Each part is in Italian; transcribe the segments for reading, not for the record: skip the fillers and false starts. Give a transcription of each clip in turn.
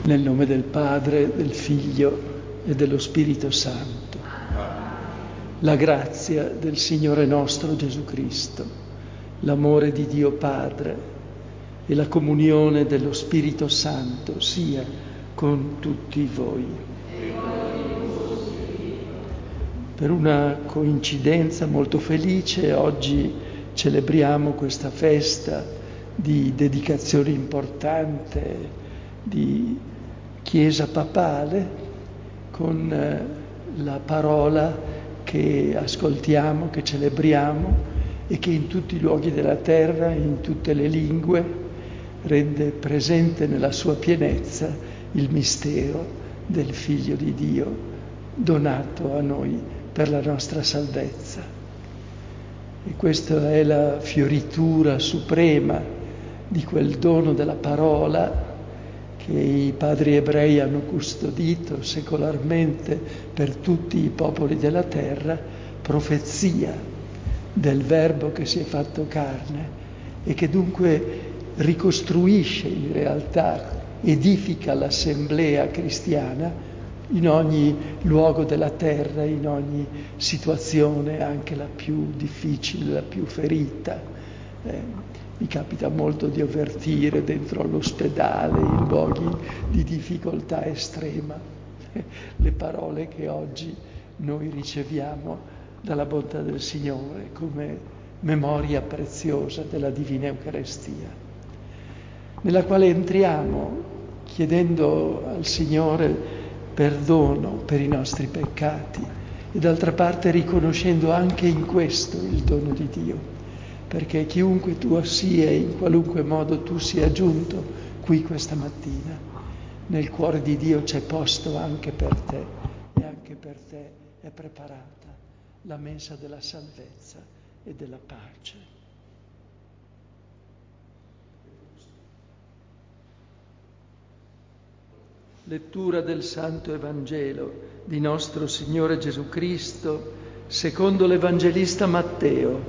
Nel nome del Padre, del Figlio e dello Spirito Santo. La grazia del Signore nostro Gesù Cristo, l'amore di Dio Padre e la comunione dello Spirito Santo sia con tutti voi. Per una coincidenza molto felice, oggi celebriamo questa festa di dedicazione importante di Chiesa papale con la parola che ascoltiamo, che celebriamo e che in tutti i luoghi della terra, in tutte le lingue, rende presente nella sua pienezza il mistero del Figlio di Dio donato a noi per la nostra salvezza. E questa è la fioritura suprema di quel dono della parola che i padri ebrei hanno custodito secolarmente per tutti i popoli della terra, profezia del Verbo che si è fatto carne e che dunque ricostruisce in realtà, edifica l'assemblea cristiana in ogni luogo della terra, in ogni situazione, anche la più difficile, la più ferita. Mi capita molto di avvertire dentro all'ospedale, in luoghi di difficoltà estrema, le parole che oggi noi riceviamo dalla bontà del Signore come memoria preziosa della Divina Eucaristia, nella quale entriamo chiedendo al Signore perdono per i nostri peccati e d'altra parte riconoscendo anche in questo il dono di Dio. Perché chiunque tu sia, in qualunque modo tu sia giunto qui questa mattina, nel cuore di Dio c'è posto anche per te e anche per te è preparata la mensa della salvezza e della pace. Lettura del Santo Evangelo di nostro Signore Gesù Cristo secondo l'Evangelista Matteo.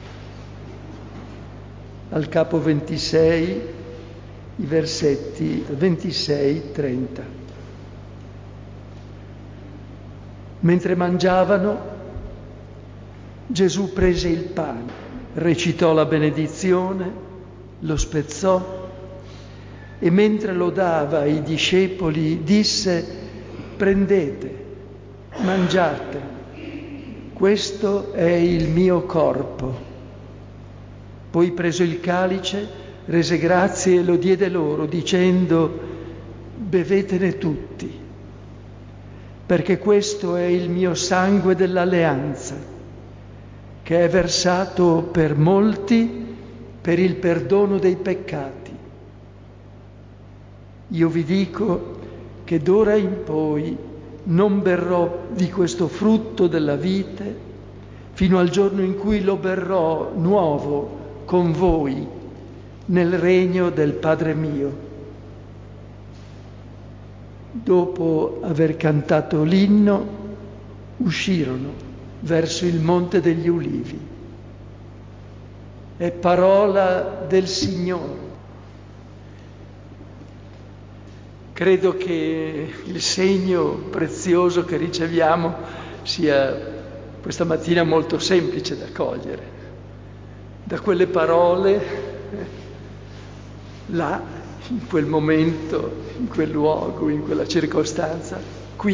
Al capo 26, i versetti 26-30. Mentre mangiavano, Gesù prese il pane, recitò la benedizione, lo spezzò e mentre lo dava ai discepoli disse: prendete, mangiate, questo è il mio corpo. Poi preso il calice, rese grazie e lo diede loro, dicendo: bevetene tutti, perché questo è il mio sangue dell'alleanza, che è versato per molti per il perdono dei peccati. Io vi dico che d'ora in poi non berrò di questo frutto della vite fino al giorno in cui lo berrò nuovo con voi nel regno del Padre mio. Dopo aver cantato l'inno, uscirono verso il Monte degli Ulivi. È parola del Signore. Credo che il segno prezioso che riceviamo sia questa mattina molto semplice da cogliere. Da quelle parole, là, in quel momento, in quel luogo, in quella circostanza, qui.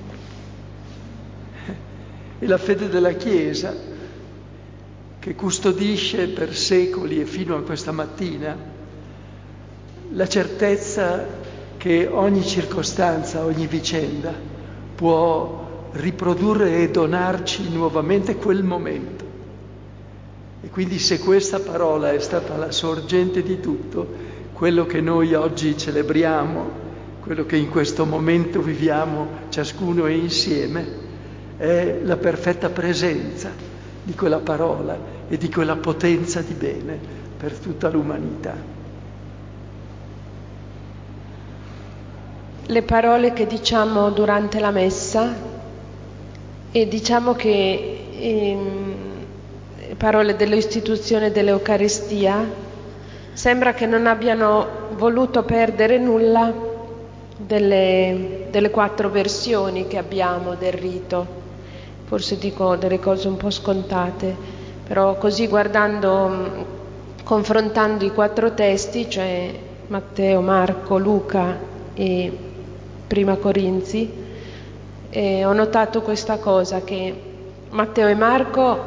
E la fede della Chiesa, che custodisce per secoli e fino a questa mattina la certezza che ogni circostanza, ogni vicenda può riprodurre e donarci nuovamente quel momento. E quindi se questa parola è stata la sorgente di tutto, quello che noi oggi celebriamo, quello che in questo momento viviamo ciascuno e insieme, è la perfetta presenza di quella parola e di quella potenza di bene per tutta l'umanità. Le parole che diciamo durante la messa, e diciamo che parole dell'istituzione dell'Eucaristia, sembra che non abbiano voluto perdere nulla delle 4 versioni che abbiamo del rito. Forse dico delle cose un po' scontate, però così confrontando i 4 testi, cioè Matteo, Marco, Luca e Prima Corinzi, ho notato questa cosa, che Matteo e Marco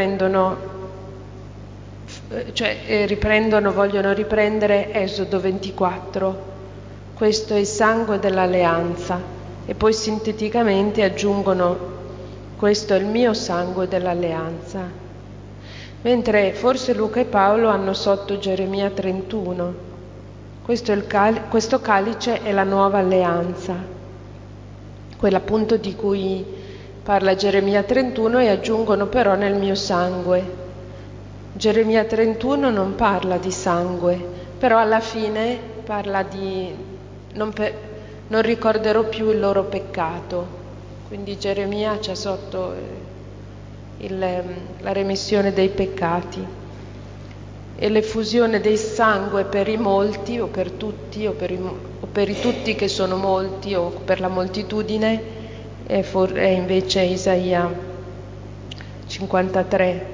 vogliono riprendere Esodo 24, questo è il sangue dell'alleanza, e poi sinteticamente aggiungono questo è il mio sangue dell'alleanza, mentre forse Luca e Paolo hanno sotto Geremia 31, questo calice è la nuova alleanza, quella appunto di cui parla Geremia 31, e aggiungono però nel mio sangue. Geremia 31 non parla di sangue, però alla fine parla di non ricorderò più il loro peccato, quindi Geremia c'ha sotto la remissione dei peccati e l'effusione del sangue per i molti o per tutti o per i tutti che sono molti o per la moltitudine è invece Isaia 53.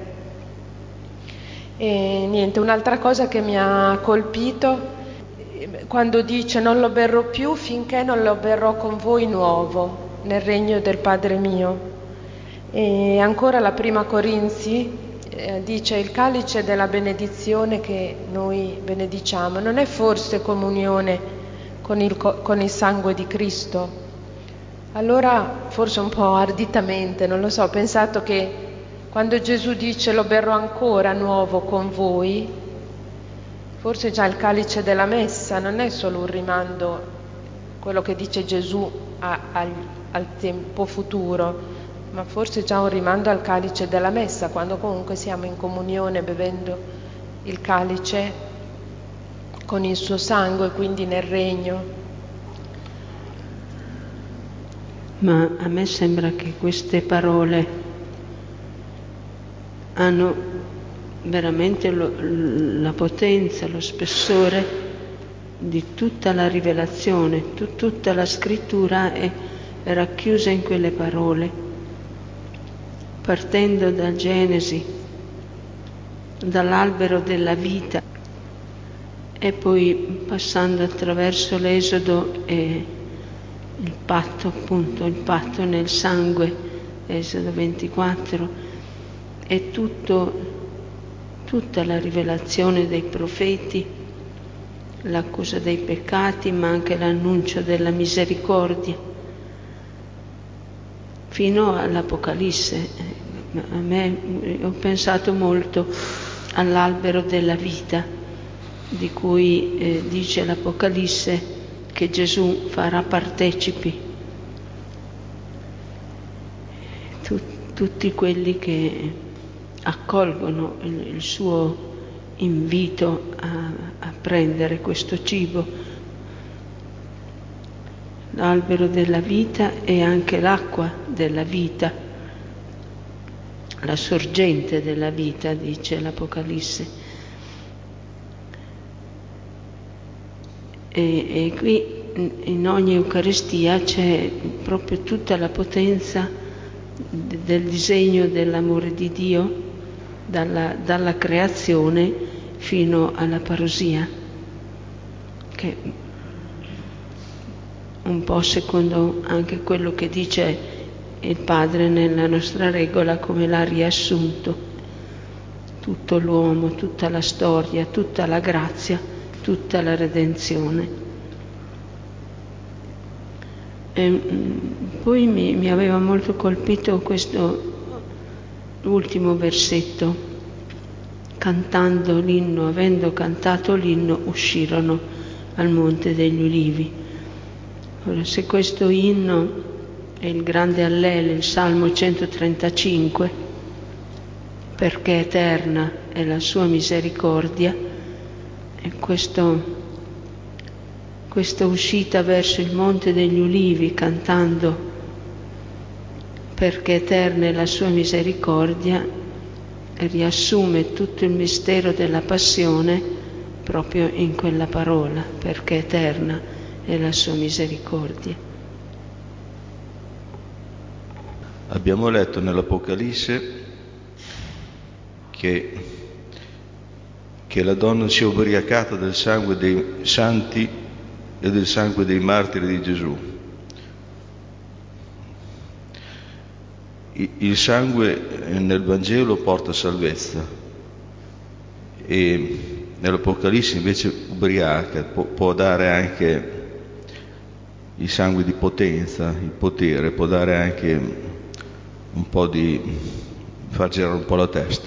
E niente, un'altra cosa che mi ha colpito quando dice non lo berrò più finché non lo berrò con voi nuovo nel regno del Padre mio. E ancora la Prima Corinzi dice il calice della benedizione che noi benediciamo non è forse comunione con il sangue di Cristo? Allora forse un po' arditamente, non lo so, ho pensato che quando Gesù dice lo berrò ancora nuovo con voi, forse già il calice della messa non è solo un rimando, quello che dice Gesù al tempo futuro, ma forse già un rimando al calice della messa, quando comunque siamo in comunione bevendo il calice con il suo sangue, quindi nel regno. Ma a me sembra che queste parole hanno veramente la potenza, lo spessore di tutta la rivelazione, tutta la scrittura è racchiusa in quelle parole, partendo da Genesi, dall'albero della vita e poi passando attraverso l'Esodo e il patto, appunto, il patto nel sangue, Esodo 24, e tutta la rivelazione dei profeti, l'accusa dei peccati, ma anche l'annuncio della misericordia, fino all'Apocalisse. A me ho pensato molto all'albero della vita, di cui dice l'Apocalisse che Gesù farà partecipi tutti quelli che accolgono il suo invito a prendere questo cibo. L'albero della vita è anche l'acqua della vita, la sorgente della vita, dice l'Apocalisse. E qui in ogni Eucaristia c'è proprio tutta la potenza del disegno dell'amore di Dio, dalla creazione fino alla parousia, che un po' secondo anche quello che dice il Padre nella nostra regola, come l'ha riassunto, tutto l'uomo, tutta la storia, tutta la grazia, tutta la redenzione. E poi mi aveva molto colpito questo ultimo versetto: cantando l'inno, avendo cantato l'inno, uscirono al Monte degli Ulivi. Ora, se questo inno è il grande Allele, il Salmo 135, perché eterna è la sua misericordia, e questa uscita verso il Monte degli Ulivi cantando perché eterna è la sua misericordia riassume tutto il mistero della passione proprio in quella parola, perché eterna la sua misericordia. Abbiamo letto nell'Apocalisse che la donna si è ubriacata del sangue dei santi e del sangue dei martiri di Gesù. Il sangue nel Vangelo porta salvezza e nell'Apocalisse invece ubriaca, può dare anche il sangue di potenza, il potere, può dare anche un po' di far girare un po' la testa.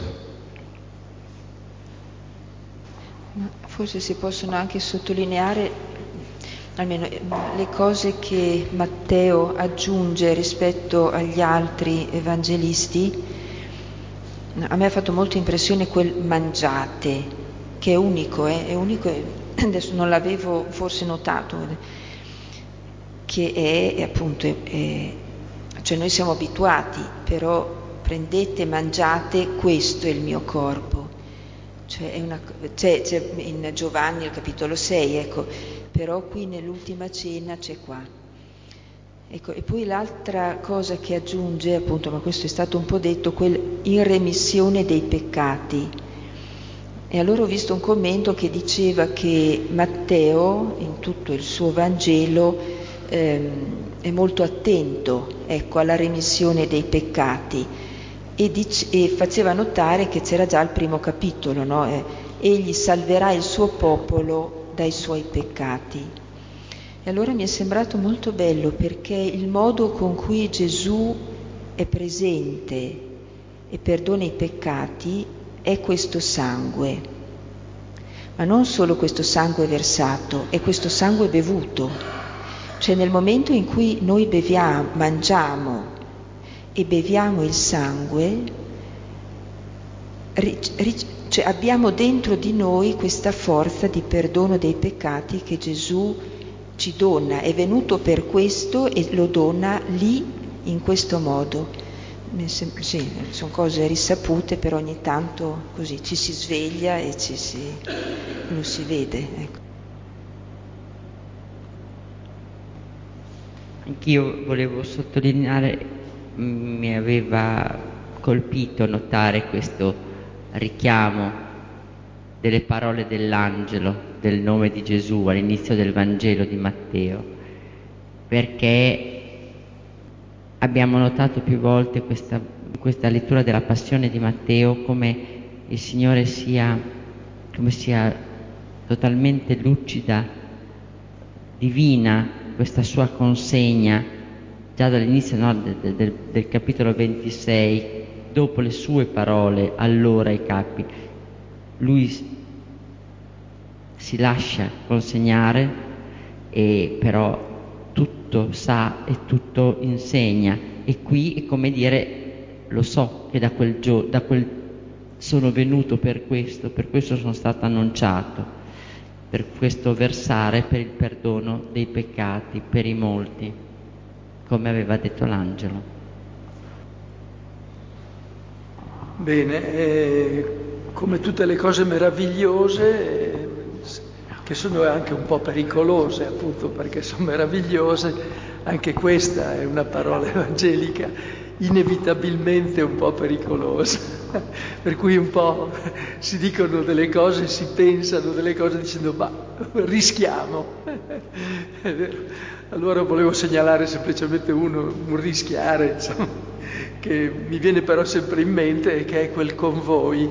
Forse si possono anche sottolineare almeno le cose che Matteo aggiunge rispetto agli altri evangelisti. A me ha fatto molta impressione quel mangiate, che è unico, adesso non l'avevo forse notato, che è appunto, cioè noi siamo abituati, però prendete, mangiate, questo è il mio corpo. Cioè c'è in Giovanni al capitolo 6, ecco, però qui nell'ultima cena c'è qua. Ecco, e poi l'altra cosa che aggiunge, appunto, ma questo è stato un po' detto, in remissione dei peccati. E allora ho visto un commento che diceva che Matteo, in tutto il suo Vangelo, è molto attento, ecco, alla remissione dei peccati. E faceva notare che c'era già al primo capitolo, no? Egli salverà il suo popolo dai suoi peccati. E allora mi è sembrato molto bello, perché il modo con cui Gesù è presente e perdona i peccati è questo sangue, ma non solo questo sangue versato, è questo sangue bevuto. Cioè nel momento in cui noi mangiamo e beviamo il sangue, cioè abbiamo dentro di noi questa forza di perdono dei peccati che Gesù ci dona, è venuto per questo e lo dona lì in questo modo. Sì, sono cose risapute, però ogni tanto così ci si sveglia e lo si vede, ecco. Anch'io volevo sottolineare, mi aveva colpito notare questo richiamo delle parole dell'angelo, del nome di Gesù all'inizio del Vangelo di Matteo, perché abbiamo notato più volte questa lettura della passione di Matteo come il Signore sia totalmente lucida, divina, questa sua consegna già dall'inizio, no, del capitolo 26, dopo le sue parole allora ai capi, lui si lascia consegnare e però tutto sa e tutto insegna, e qui è come dire: lo so che da quel sono venuto per questo sono stato annunciato, per questo versare per il perdono dei peccati per i molti, come aveva detto l'angelo. Bene, come tutte le cose meravigliose, che sono anche un po' pericolose, appunto perché sono meravigliose, anche questa è una parola evangelica inevitabilmente un po' pericolosa, per cui un po' si dicono delle cose, si pensano delle cose dicendo ma rischiamo, è vero. Allora volevo segnalare semplicemente un rischiare, insomma, che mi viene però sempre in mente e che è quel convoi.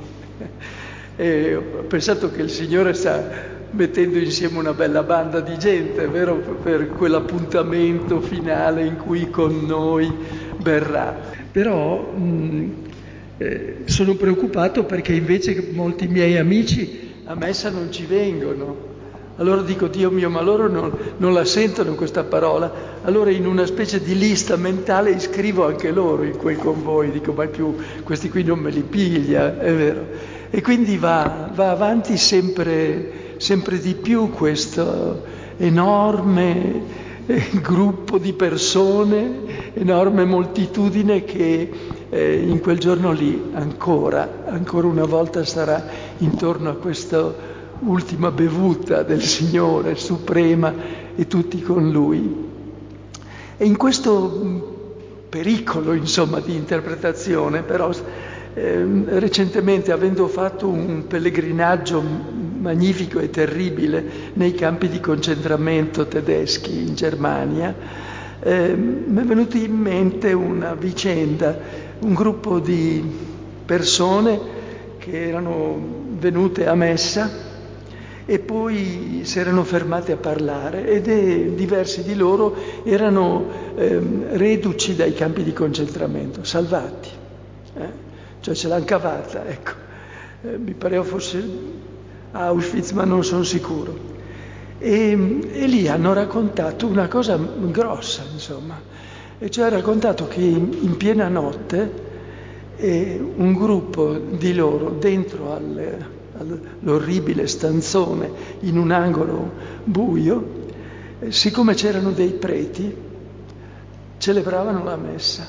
E ho pensato che il Signore sta mettendo insieme una bella banda di gente, vero, per quell'appuntamento finale in cui con noi verrà. Però sono preoccupato perché invece molti miei amici a messa non ci vengono. Allora dico: Dio mio, ma loro non la sentono questa parola. Allora in una specie di lista mentale iscrivo anche loro in quei convoi. Dico: ma più questi qui non me li piglia, è vero. E quindi va avanti sempre di più questo enorme gruppo di persone, enorme moltitudine che in quel giorno lì ancora una volta sarà intorno a questo ultima bevuta del Signore, suprema, e tutti con Lui. E in questo pericolo, insomma, di interpretazione, però recentemente, avendo fatto un pellegrinaggio magnifico e terribile nei campi di concentramento tedeschi in Germania, mi è venuta in mente una vicenda, un gruppo di persone che erano venute a messa e poi si erano fermate a parlare, ed diversi di loro erano reduci dai campi di concentramento, salvati, cioè ce l'hanno cavata, ecco. Mi pareva fosse Auschwitz, ma non sono sicuro. E lì hanno raccontato una cosa grossa, insomma, e cioè ha raccontato che in piena notte un gruppo di loro dentro all'orribile stanzone in un angolo buio, siccome c'erano dei preti, celebravano la messa.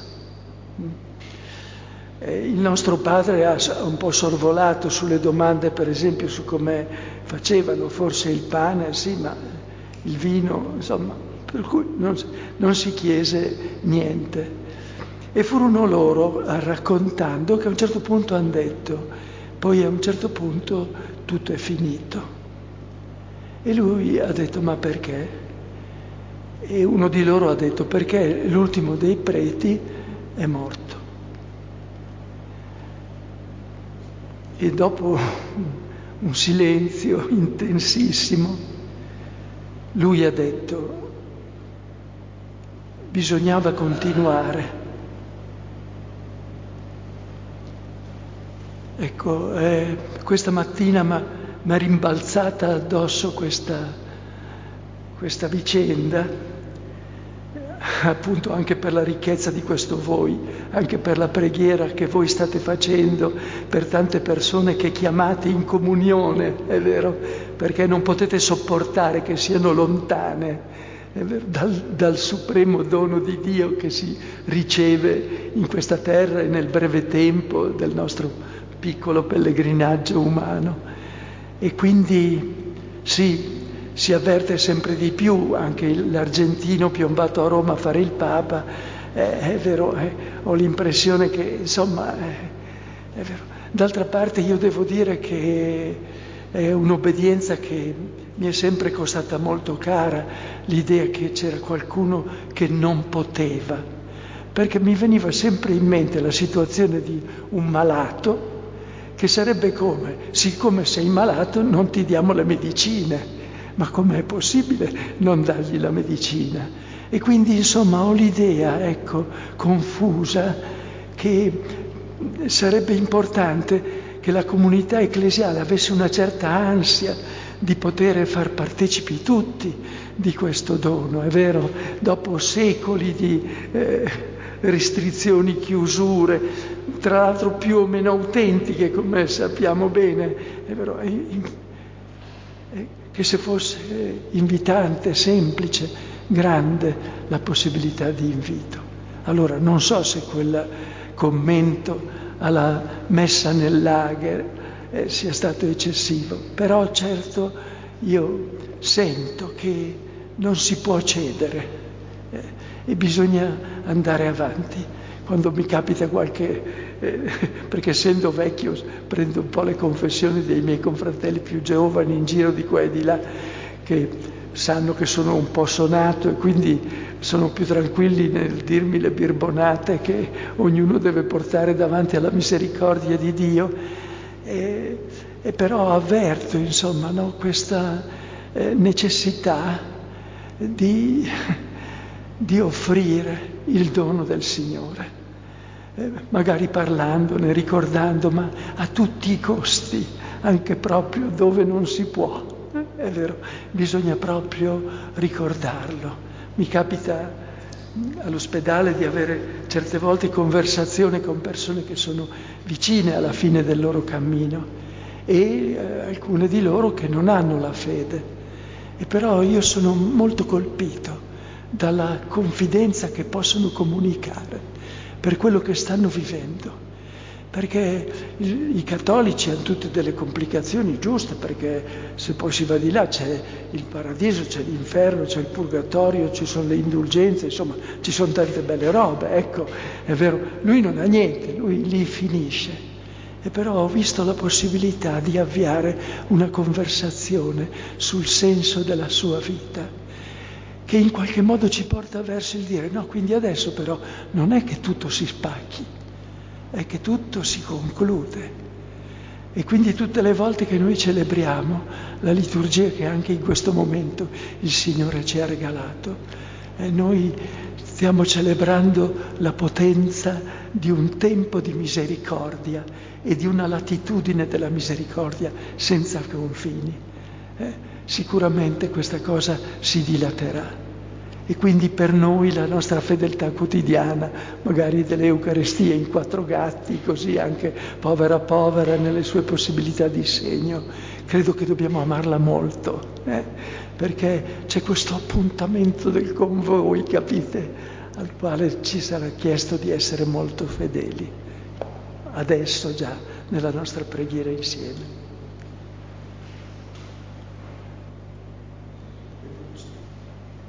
Il nostro padre ha un po' sorvolato sulle domande, per esempio, su come facevano, forse il pane, sì, ma il vino, insomma, per cui non si chiese niente. E furono loro, raccontando, che a un certo punto hanno detto: poi a un certo punto tutto è finito. E lui ha detto: ma perché? E uno di loro ha detto: perché l'ultimo dei preti è morto. E dopo un silenzio intensissimo, lui ha detto: bisognava continuare. Ecco, questa mattina mi è rimbalzata addosso questa vicenda, appunto anche per la ricchezza di questo voi, anche per la preghiera che voi state facendo per tante persone che chiamate in comunione, è vero, perché non potete sopportare che siano lontane, è vero, dal supremo dono di Dio che si riceve in questa terra e nel breve tempo del nostro piccolo pellegrinaggio umano. E quindi sì, si avverte sempre di più, anche l'argentino piombato a Roma a fare il Papa, è vero, ho l'impressione che, insomma, è vero. D'altra parte io devo dire che è un'obbedienza che mi è sempre costata molto cara, l'idea che c'era qualcuno che non poteva, perché mi veniva sempre in mente la situazione di un malato, che sarebbe come: siccome sei malato non ti diamo le medicine. Ma com'è possibile non dargli la medicina? E quindi, insomma, ho l'idea, ecco, confusa, che sarebbe importante che la comunità ecclesiale avesse una certa ansia di poter far partecipi tutti di questo dono, è vero? Dopo secoli di restrizioni, chiusure, tra l'altro più o meno autentiche, come sappiamo bene, è vero? Che se fosse invitante, semplice, grande la possibilità di invito. Allora non so se quel commento alla messa nel lager sia stato eccessivo, però certo io sento che non si può cedere e bisogna andare avanti. Quando mi capita perché essendo vecchio prendo un po' le confessioni dei miei confratelli più giovani in giro di qua e di là, che sanno che sono un po' sonato e quindi sono più tranquilli nel dirmi le birbonate che ognuno deve portare davanti alla misericordia di Dio, e però avverto, insomma, no, questa necessità di offrire il dono del Signore, magari parlandone, ricordando, ma a tutti i costi, anche proprio dove non si può, è vero, bisogna proprio ricordarlo. Mi capita all'ospedale di avere certe volte conversazioni con persone che sono vicine alla fine del loro cammino e alcune di loro che non hanno la fede, e però io sono molto colpito dalla confidenza che possono comunicare per quello che stanno vivendo, perché i cattolici hanno tutte delle complicazioni giuste, perché se poi si va di là c'è il paradiso, c'è l'inferno, c'è il purgatorio, ci sono le indulgenze, insomma ci sono tante belle robe, ecco, è vero, lui non ha niente, lui lì finisce. E però ho visto la possibilità di avviare una conversazione sul senso della sua vita, che in qualche modo ci porta verso il dire no, quindi adesso però non è che tutto si spacchi, è che tutto si conclude. E quindi tutte le volte che noi celebriamo la liturgia che anche in questo momento il Signore ci ha regalato, noi stiamo celebrando la potenza di un tempo di misericordia e di una latitudine della misericordia senza confini. Sicuramente questa cosa si dilaterà. E quindi per noi la nostra fedeltà quotidiana, magari dell'Eucaristia in 4 gatti, così anche povera povera nelle sue possibilità di segno, credo che dobbiamo amarla molto, perché c'è questo appuntamento del con voi, capite, al quale ci sarà chiesto di essere molto fedeli, adesso già nella nostra preghiera insieme.